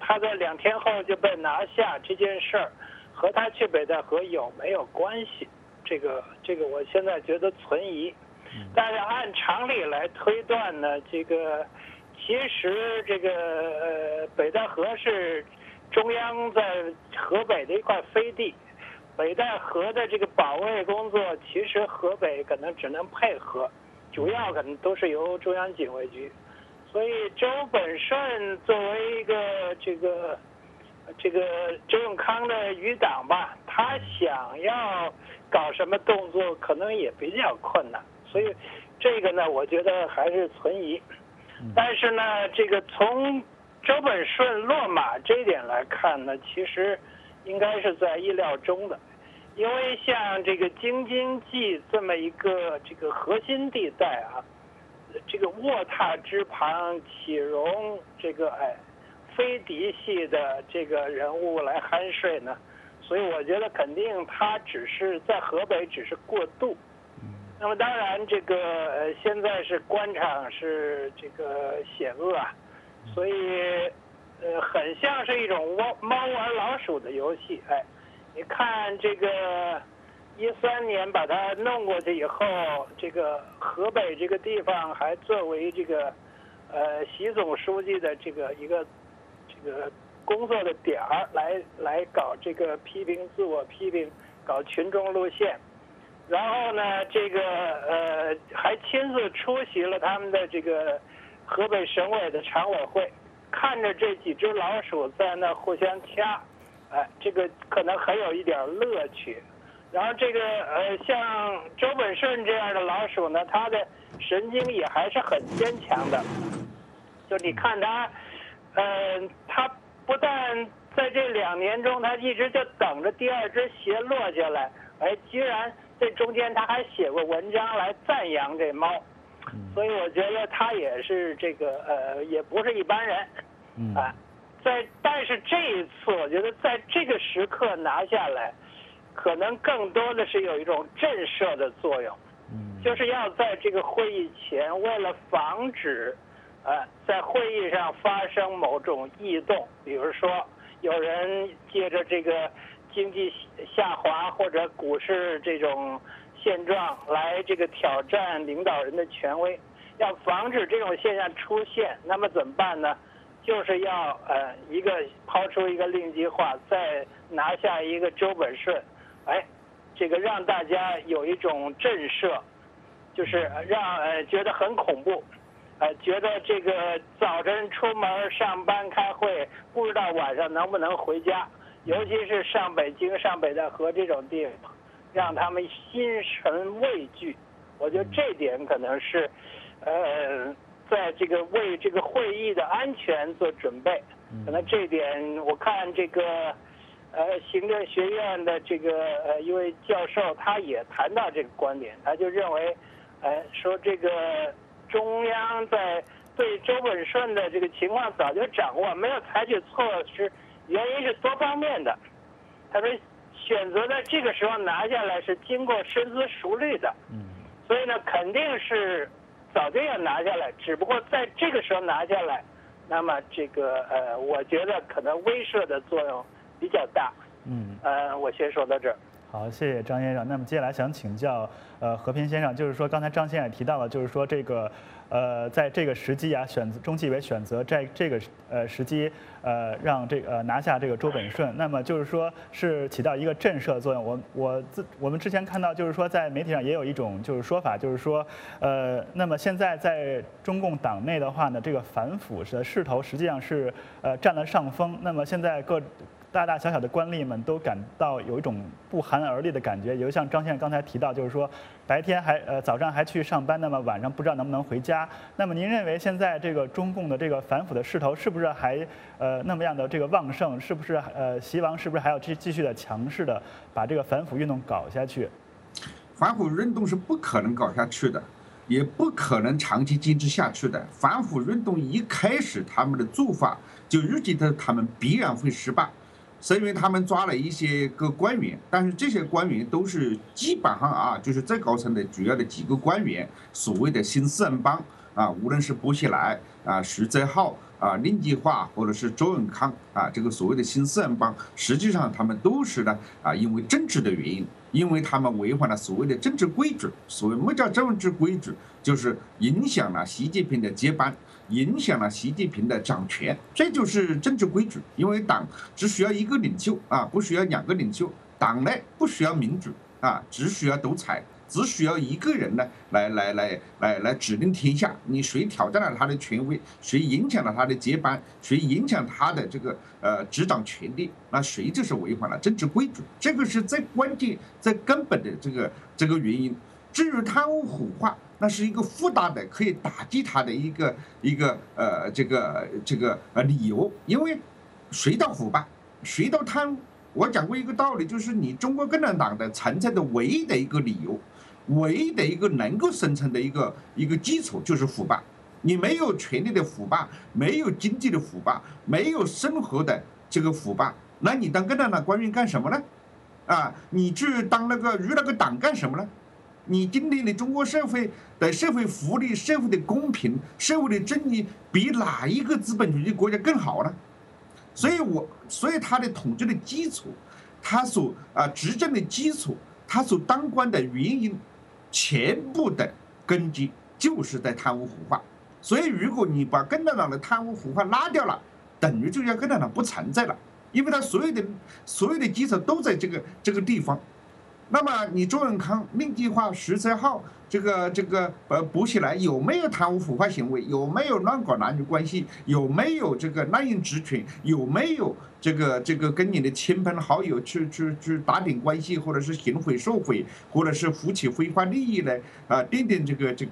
他在2天后就被拿下这件事儿，和他去北戴河有没有关系？这个我现在觉得存疑。但是按常理来推断呢，这个其实这个北戴河是中央在河北的一块飞地，北戴河的这个保卫工作，其实河北可能只能配合，主要可能都是由中央警卫局。所以周本顺作为一个这个周永康的余党吧，他想要搞什么动作，可能也比较困难。所以这个呢，我觉得还是存疑。但是呢，这个从周本顺落马这一点来看呢，其实应该是在意料中的，因为像这个京津冀这么一个这个核心地带啊，这个卧榻之旁岂容这个非嫡系的这个人物来酣睡呢？所以我觉得肯定他只是在河北只是过渡。那么当然，这个现在是官场是这个险恶啊，所以很像是一种猫玩老鼠的游戏。你看这个13年把它弄过去以后，这个河北这个地方还作为这个习总书记的这个一个这个工作的点儿来搞这个批评自我批评，搞群众路线。然后呢，这个还亲自出席了他们的这个河北省委的常委会，看着这几只老鼠在那互相掐，这个可能很有一点乐趣。然后这个像周本顺这样的老鼠呢，他的神经也还是很坚强的。就你看他，他不但在这2年中，他一直就等着第2只鞋落下来，居然这中间他还写过文章来赞扬这猫，所以我觉得他也是这个也不是一般人，但是这一次我觉得在这个时刻拿下来，可能更多的是有一种震慑的作用，就是要在这个会议前，为了防止在会议上发生某种异动，比如说有人借着这个经济下滑或者股市这种现状来这个挑战领导人的权威，要防止这种现象出现，那么怎么办呢？就是要抛出一个令计划，再拿下一个周本顺，这个让大家有一种震慑，就是让觉得很恐怖，觉得这个早晨出门上班开会，不知道晚上能不能回家。尤其是上北京、上北戴河这种地方，让他们心神畏惧。我觉得这点可能是，在这个为这个会议的安全做准备。可能这点，我看这个行政学院的这个一位教授，他也谈到这个观点，他就认为，说这个中央在对周本顺的这个情况早就掌握，没有采取措施。原因是多方面的，他说选择在这个时候拿下来是经过深思熟虑的，所以呢肯定是早就要拿下来，只不过在这个时候拿下来，那么这个我觉得可能威慑的作用比较大。我先说到这儿。 好，谢谢张先生。那么接下来想请教和平先生，就是说刚才张先生也提到了，就是说这个在这个时机啊，中纪委选择在这个时机让这个拿下这个周本顺，那么就是说是起到一个震慑作用。我们之前看到就是说在媒体上也有一种就是说法，就是说那么现在在中共党内的话呢，这个反腐的势头实际上是占了上风。那么现在大大小小的官吏们都感到有一种不寒而栗的感觉，尤像张先生刚才提到，就是说白天早上还去上班，那么晚上不知道能不能回家。那么您认为现在这个中共的这个反腐的势头是不是还那么样的这个旺盛？是不是习王是不是还要继续的强势的把这个反腐运动搞下去？ 反腐运动是不可能搞下去的，也不可能长期坚持下去的。反腐运动一开始他们的做法就预计的他们必然会失败。是因为他们抓了一些个官员，但是这些官员都是基本上就是最高层的主要的几个官员，所谓的新四人帮无论是薄熙来徐泽浩令计划或者是周永康这个所谓的新四人帮，实际上他们都是呢因为政治的原因，因为他们违反了所谓的政治规矩。所谓什么叫政治规矩，就是影响了习近平的接班，影响了习近平的掌权，这就是政治规矩。因为党只需要一个领袖不需要2个领袖，党呢不需要民主只需要独裁。只需要一个人呢，来指令天下。你谁挑战了他的权威，谁影响了他的接班，谁影响他的这个执掌权力，那谁就是违反了政治规矩。这个是最关键、最根本的这个原因。至于贪污腐化，那是一个复杂的可以打击他的一个理由。因为谁到腐败，谁到贪污。我讲过一个道理，就是你中国共产党的存在的唯一的一个理由，唯一的一个能够生存的一个基础就是腐败。你没有权力的腐败，没有经济的腐败，没有生活的这个腐败，那你当共产党官员干什么呢？你去当那个党干什么呢？你今天的中国社会的社会福利、社会的公平、社会的正义，比哪一个资本主义国家更好呢？所以他的统治的基础，他所执政的基础，他所当官的原因，全部的根基就是在贪污腐化。所以如果你把共产党的贪污腐化拉掉了，等于就叫共产党不存在了，因为他所有的基础都在这个地方。那么你周永康令计划13号补起来，有没有贪污腐败行为？有没有乱搞男女关系？有没有这个滥用职权？有没有这个跟你的亲朋好友去打点关系，或者是行贿受贿，或者是扶起非法利益来奠定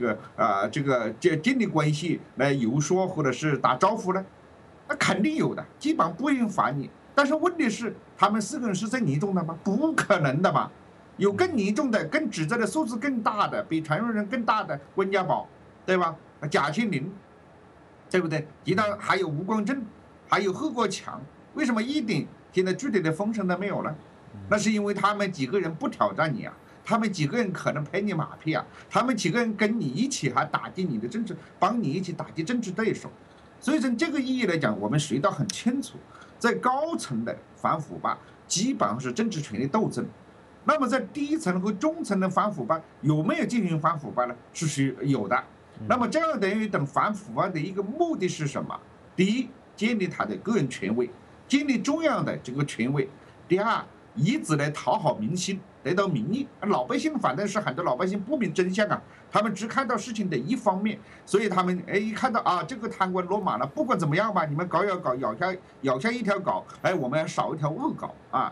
建立关系来游说或者是打招呼呢？那肯定有的，基本上不用罚你。但是问题是，他们4个人是最严重的吗？不可能的嘛。有更严重的、更指责的数字更大的、比传人更大的温家宝，对吧？贾庆林，对不对？提到还有吴光正，还有贺国强，为什么一点现在具体的风声都没有呢？那是因为他们几个人不挑战你他们几个人可能拍你马屁他们几个人跟你一起还打击你的政治，帮你一起打击政治对手。所以从这个意义来讲，我们学到很清楚，在高层的反腐败基本上是政治权力斗争。那么在低层和中层的反腐败有没有进行反腐败呢？是有的。那么这样等反腐败的一个目的是什么？第一，建立他的个人权威，建立中央的这个权威；第二，以此来讨好民心，得到民意。老百姓反正是很多老百姓不明真相他们只看到事情的一方面，所以他们一看到这个贪官落马了，不管怎么样吧，你们搞咬下一条搞，我们要少一条恶搞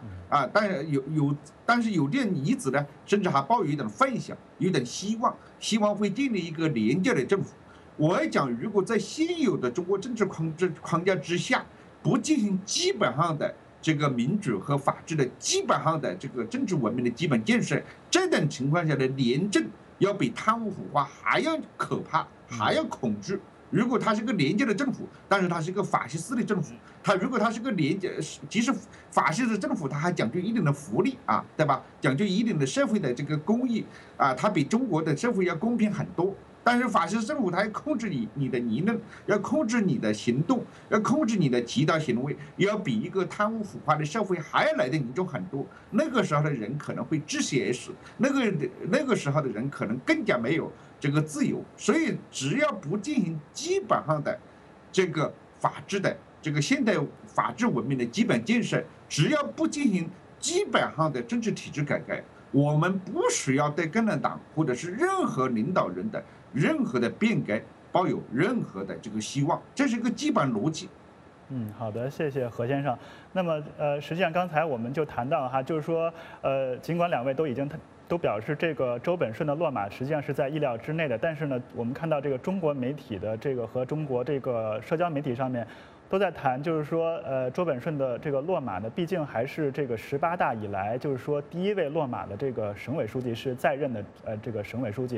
但是有点以子呢，甚至还抱有一点幻想，有点希望会建立一个廉洁的政府。我要讲，如果在现有的中国政治框架之下，不进行基本上的这个民主和法治的基本上的这个政治文明的基本建设，这种情况下的廉政要比贪污腐化还要可怕，还要恐惧。如果它是个廉洁的政府，但是它是一个法西斯的政府，如果它是个廉洁，即使法西斯政府，它还讲究一定的福利对吧？讲究一定的社会的这个公益它比中国的社会要公平很多。但是法西斯政府它要控制你的言论，要控制你的行动，要控制你的其他行为，要比一个贪污腐败的社会还要来得严重很多。那个时候的人可能会窒息而死，那个时候的人可能更加没有这个自由。所以只要不进行基本上的这个法治的这个现代法治文明的基本建设，只要不进行基本上的政治体制改革，我们不需要对共产党或者是任何领导人的任何的变革抱有任何的这个希望，这是一个基本逻辑。 好的，谢谢何先生。那么实际上刚才我们就谈到就是说尽管2位都已经都表示这个周本顺的落马实际上是在意料之内的，但是呢，我们看到这个中国媒体的这个和中国这个社交媒体上面都在谈，就是说周本顺的这个落马呢，毕竟还是这个18大以来，就是说第一位落马的这个省委书记，是在任的这个省委书记。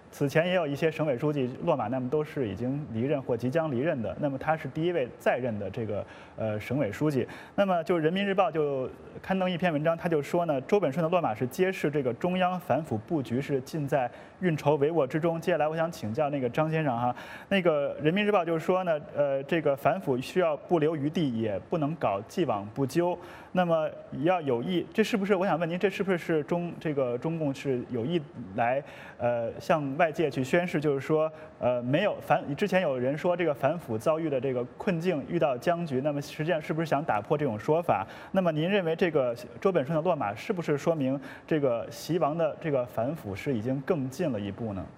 此前也有一些省委书记落马，那么都是已经离任或即将离任的。那么他是第一位在任的这个省委书记。那么就《人民日报》就刊登一篇文章，他就说呢，周本顺的落马是揭示这个中央反腐布局是尽在运筹帷幄之中。接下来我想请教那个张先生哈，那个《人民日报》就是说呢，这个反腐需要不留余地，也不能搞既往不咎。那么要有意，这是不是？我想问您，这是不是中共是有意来向外界去宣示，就是说没有之前有人说这个反腐遭遇的这个困境遇到僵局，那么实际上是不是想打破这种说法？那么您认为这个周本顺的落马是不是说明这个习王的这个反腐是已经更近了一步呢？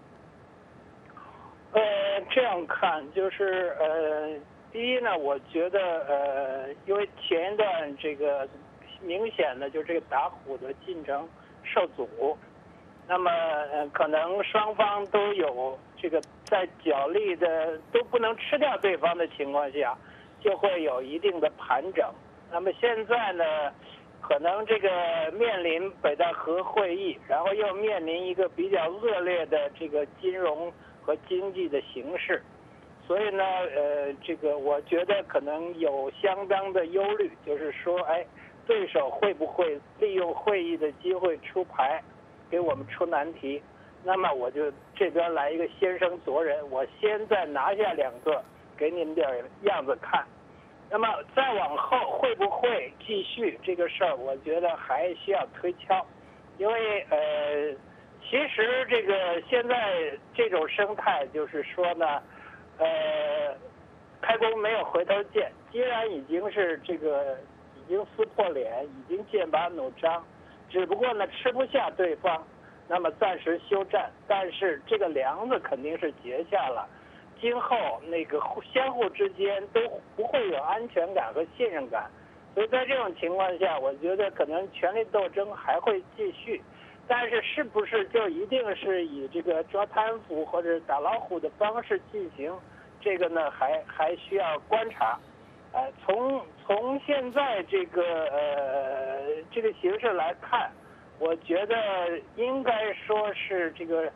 这样看就是第一呢，我觉得因为前一段这个明显的就这个打虎的进程受阻，那么可能双方都有这个在角力的都不能吃掉对方的情况下，就会有一定的盘整。那么现在呢，可能这个面临北戴河会议，然后又面临一个比较恶劣的这个金融和经济的形势。所以呢，这个我觉得可能有相当的忧虑，就是说，对手会不会利用会议的机会出牌，给我们出难题？那么我就这边来一个先声夺人，我先再拿下2个，给你们点样子看。那么再往后会不会继续这个事儿，我觉得还需要推敲，因为其实这个现在这种生态就是说呢。开弓没有回头箭，既然已经是这个已经撕破脸，已经剑拔弩张，只不过呢吃不下对方，那么暂时休战，但是这个梁子肯定是结下了，今后那个相互之间都不会有安全感和信任感，所以在这种情况下，我觉得可能权力斗争还会继续。但是是不是就一定是以这个抓贪腐或者打老虎的方式进行？这个呢还需要观察。从现在这个形势来看，我觉得应该说是这个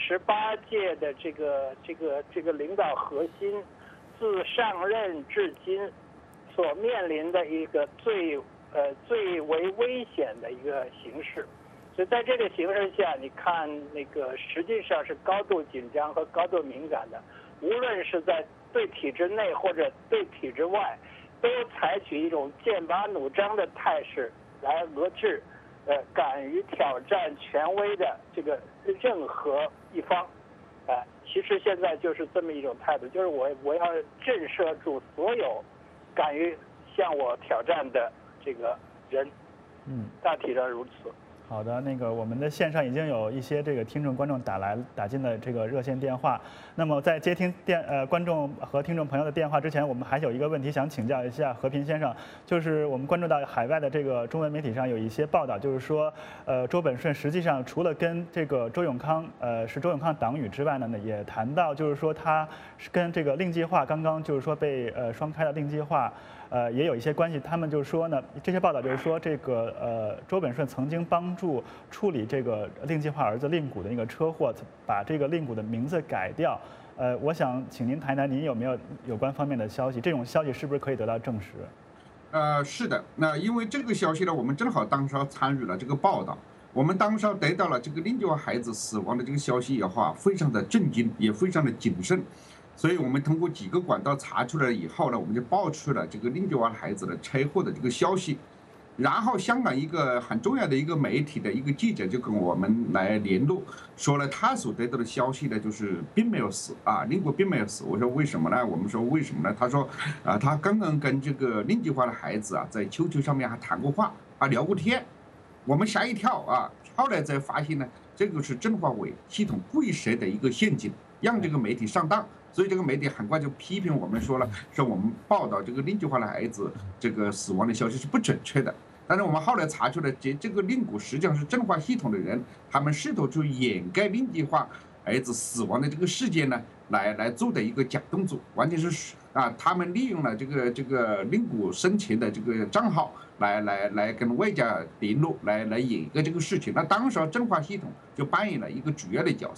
18届的这个领导核心自上任至今所面临的一个最为危险的一个形势。所以在这个形势下，你看那个实际上是高度紧张和高度敏感的，无论是在对体制内或者对体制外，都采取一种剑拔弩张的态势来遏制敢于挑战权威的这个任何一方。其实现在就是这么一种态度，就是我要震慑住所有敢于向我挑战的这个人。大体上如此。 好的，那个我们的线上已经有一些这个听众观众打进了这个热线电话。那么在接听观众和听众朋友的电话之前，我们还有一个问题想请教一下和平先生，就是我们关注到海外的这个中文媒体上有一些报道，就是说周本顺实际上除了跟这个周永康是周永康党羽之外呢，也谈到就是说他是跟这个令计划刚刚就是说被双开的令计划。也有一些关系，他们就说呢，这些报道就是说，这个周本顺曾经帮助处理这个令计划儿子令谷的那个车祸，把这个令谷的名字改掉。我想请您谈谈，您有没有有关方面的消息？这种消息是不是可以得到证实？ 是的，那因为这个消息呢，我们正好当时参与了这个报道，我们当时得到了这个令计划孩子死亡的这个消息以后啊，非常的震惊，也非常的谨慎。所以我们通过几个管道查出来以后呢，我们就爆出了这个令计划孩子的车祸的这个消息。然后香港一个很重要的一个媒体的一个记者就跟我们来联络，说了他所得到的消息呢，就是并没有死啊，令谷并没有死。我说为什么呢？我们说为什么呢？他说他刚刚跟这个令计划的孩子啊，在QQ上面还谈过话啊，聊过天。我们吓一跳啊，后来才发现呢，这个是政法委系统故意设的一个陷阱，让这个媒体上当。所以这个媒体很快就批评我们说了，说我们报道这个令计划的孩子这个死亡的消息是不准确的。但是我们后来查出来，这个令谷实际上是政法系统的人，他们试图去掩盖令计划儿子死亡的这个事件呢，来做的一个假动作，完全是他们利用了这个令谷生前的这个账号来跟外界联络，来掩盖这个事情。那当时政法系统就扮演了一个主要的角色。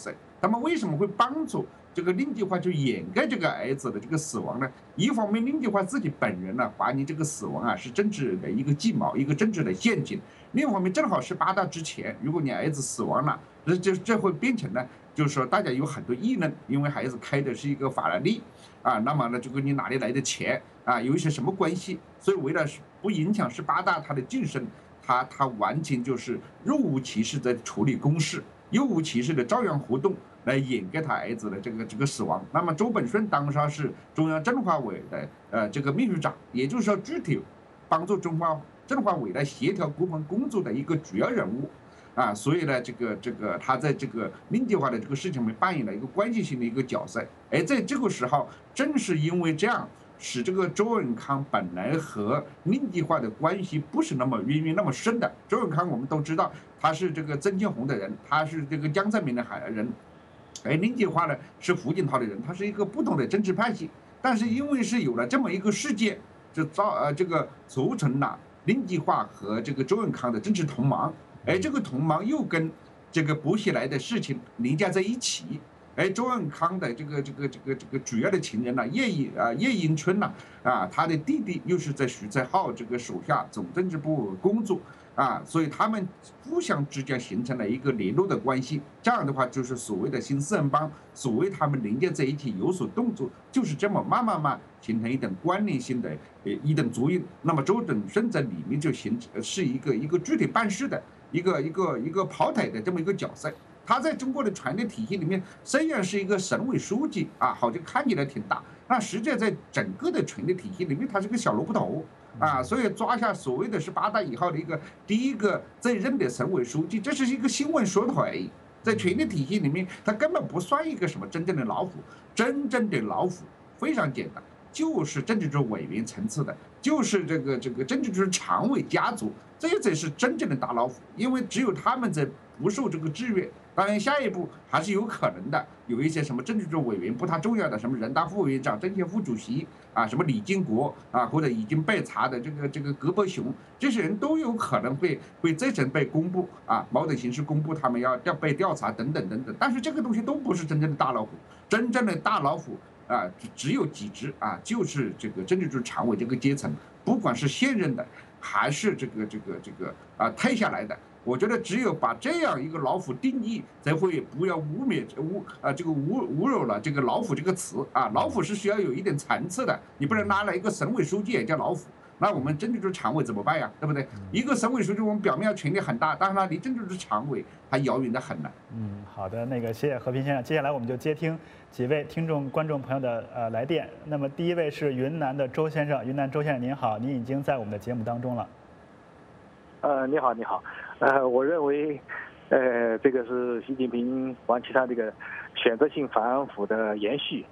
他们为什么会帮助这个令计划去掩盖这个儿子的这个死亡呢？一方面，令计划自己本人呢怀疑这个死亡啊是政治的一个计谋，一个政治的陷阱；另一方面，正好18大之前，如果你儿子死亡了，这会变成呢，就是说大家有很多议论，因为孩子开的是一个法拉利啊，那么呢，这个你哪里来的钱啊？有一些什么关系？所以为了不影响18大他的晋升，他完全就是若无其事在处理公事，若无其事的照样活动。来掩盖他儿子的这个死亡。那么周本顺当时是中央政法委的这个秘书长，也就是说具体帮助中华政法委来协调国防工作的一个主要人物啊。所以呢，这个他在这个令计划的这个事情里面扮演了一个关键性的一个角色。而在这个时候，正是因为这样，使这个周永康本来和令计划的关系不是那么渊源那么深的。周永康我们都知道，他是这个曾庆红的人，他是这个江泽民的人。而令计划呢是胡锦涛的人，他是一个不同的政治派系，但是因为是有了这么一个事件，就促成了令计划和这个周永康的政治同盟，而这个同盟又跟这个薄熙来的事情连接在一起，而周永康的这个主要的情人呢，叶迎春呢他的弟弟又是在徐才厚这个手下总政治部工作。所以他们互相之间形成了一个联络的关系，这样的话就是所谓的新四人帮，所谓他们连接在一起有所动作，就是这么慢慢形成一种关联性的一种作用。那么周本顺在里面是一个具体办事的一个跑腿的这么一个角色。他在中国的权力体系里面虽然是一个省委书记好像看起来挺大，但实际在整个的权力体系里面他是个小萝卜头。所以抓下所谓的18大以后的第一个在任的省委书记，这是一个新闻说头而已。在权力体系里面，他根本不算一个什么真正的老虎。真正的老虎非常简单，就是政治局委员层次的，就是这个政治局常委家族，这才是真正的大老虎。因为只有他们在不受这个制约。当然，下一步还是有可能的，有一些什么政治局委员不太重要的，什么人大副委员长、政协副主席什么李金国或者已经被查的这个葛伯雄，这些人都有可能会再次被公布某种形式公布他们要被调查等等等等。但是这个东西都不是真正的大老虎，真正的大老虎只有几只就是这个政治局常委这个阶层，不管是现任的还是这个退下来的。我觉得只有把这样一个老虎定义，才会不要污辱了这个老虎这个词老虎是需要有一点层次的，你不能拿来一个省委书记也叫老虎，那我们政治局常委怎么办呀？对不对？一个省委书记我们表面权力很大，但是他离政治局常委还遥远得很呢。 好的，谢谢和平先生。接下来我们就接听几位听众观众朋友的来电。那么第一位是云南的周先生，云南周先生您好，您已经在我们的节目当中了。 你好。我认为，这个是习近平王岐山这个选择性反腐的延续。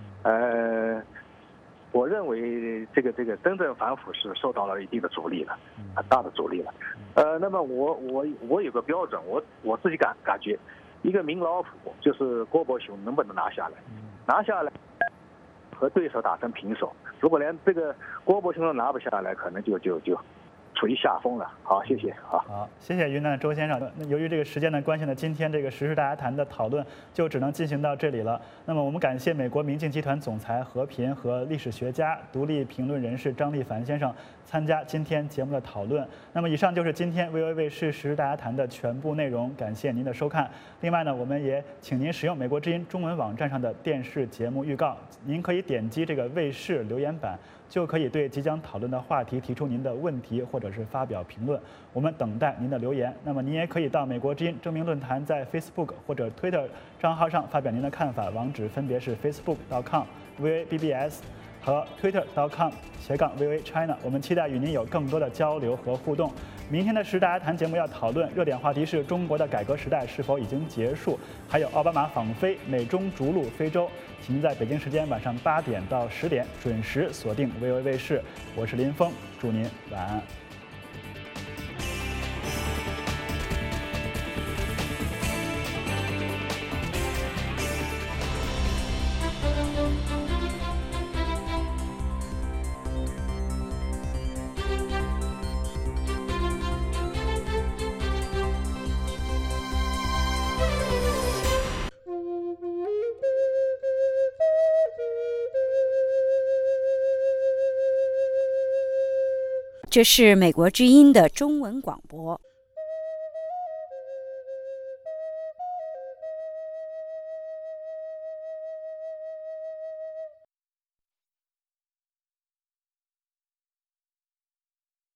我认为这个真正反腐是受到了一定的阻力了，很大的阻力了。那么我有个标准，我自己感觉，一个名老虎就是郭伯雄能不能拿下来？拿下来和对手打成平手，如果连这个郭伯雄都拿不下来，可能就处于下风了。好，谢谢。 好，谢谢云南周先生。由于这个时间的关系呢，今天这个时事大家谈的讨论就只能进行到这里了。那么我们感谢美国明镜集团总裁何平和历史学家、独立评论人士张立凡先生参加今天节目的讨论。那么以上就是今天 VOA 卫视时事大家谈的全部内容，感谢您的收看。另外呢，我们也请您使用美国之音中文网站上的电视节目预告，您可以点击这个卫视留言板，就可以对即将讨论的话题提出您的问题或者是发表评论，我们等待您的留言。那么您也可以到美国之音征名论坛在 Facebook 或者 Twitter 账号上发表您的看法，网址分别是 facebook.com/VOABBS 和 twitter.com/VOA China。我们期待与您有更多的交流和互动。明天的时大家谈节目要讨论热点话题是中国的改革时代是否已经结束，还有奥巴马访非、美中逐鹿非洲。请您在北京时间晚上8点到10点准时锁定 VOA 卫视。我是林峰，祝您晚安。 这是美国之音的中文广播。